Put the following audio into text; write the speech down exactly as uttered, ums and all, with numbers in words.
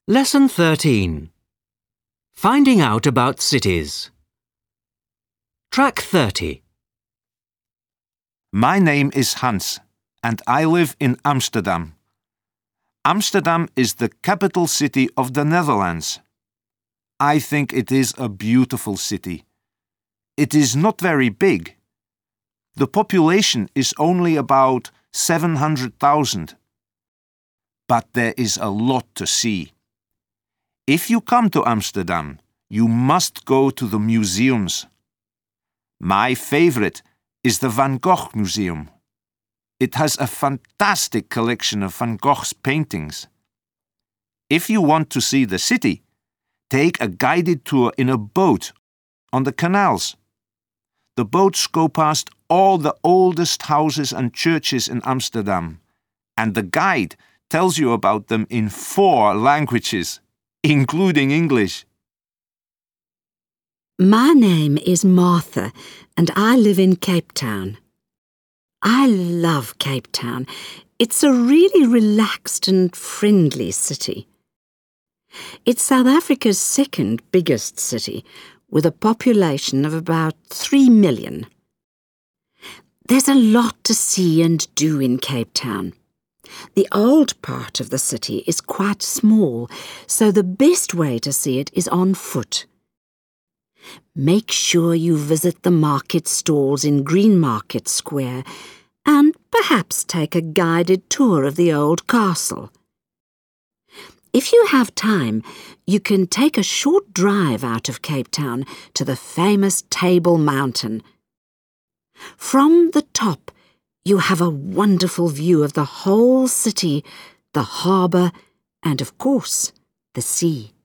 Lesson thirteen. Finding out about cities. Track thirty. My name is Hans, and I live in Amsterdam. Amsterdam is the capital city of the Netherlands. I think it is a beautiful city. It is not very big. The population is only about seven hundred thousand. But there is a lot to see. If you come to Amsterdam, you must go to the museums. My favorite is the Van Gogh Museum. It has a fantastic collection of Van Gogh's paintings. If you want to see the city, take a guided tour in a boat on the canals. The boats go past all the oldest houses and churches in Amsterdam, and the guide tells you about them in four languages, including English. My name is Martha, and I live in Cape Town. I love Cape Town. It's a really relaxed and friendly city. It's South Africa's second biggest city, with a population of about three million. There's a lot to see and do in Cape Town. The old part of the city is quite small, so the best way to see it is on foot. Make sure you visit the market stalls in Green Market Square and perhaps take a guided tour of the old castle. If you have time, you can take a short drive out of Cape Town to the famous Table Mountain. From the top, you have a wonderful view of the whole city, the harbour, and of course, the sea.